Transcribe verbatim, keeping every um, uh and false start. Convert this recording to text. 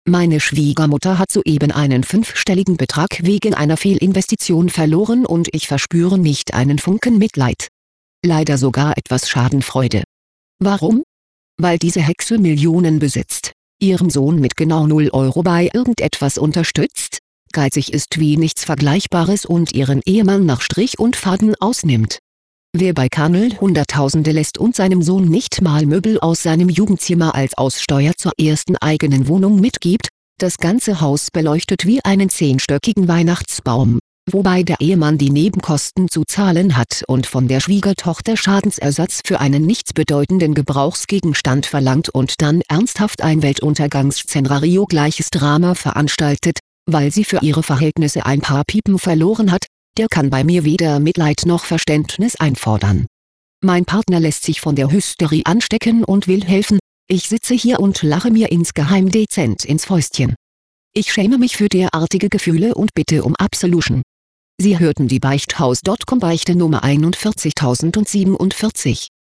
Meine Schwiegermutter hat soeben einen fünfstelligen Betrag wegen einer Fehlinvestition verloren und ich verspüre nicht einen Funken Mitleid. Leider sogar etwas Schadenfreude. Warum? Weil diese Hexe Millionen besitzt, ihrem Sohn mit genau null Euro bei irgendetwas unterstützt, geizig ist wie nichts Vergleichbares und ihren Ehemann nach Strich und Faden ausnimmt. Wer bei Kanel Hunderttausende lässt und seinem Sohn nicht mal Möbel aus seinem Jugendzimmer als Aussteuer zur ersten eigenen Wohnung mitgibt, das ganze Haus beleuchtet wie einen zehnstöckigen Weihnachtsbaum, wobei der Ehemann die Nebenkosten zu zahlen hat und von der Schwiegertochter Schadensersatz für einen nichtsbedeutenden Gebrauchsgegenstand verlangt und dann ernsthaft ein Weltuntergangsszenario gleiches Drama veranstaltet, weil sie für ihre Verhältnisse ein paar Piepen verloren hat, der kann bei mir weder Mitleid noch Verständnis einfordern. Mein Partner lässt sich von der Hysterie anstecken und will helfen, ich sitze hier und lache mir insgeheim dezent ins Fäustchen. Ich schäme mich für derartige Gefühle und bitte um Absolution. Sie hörten die Beichthaus Punkt com Beichte Nummer einundvierzigtausendsiebenundvierzig.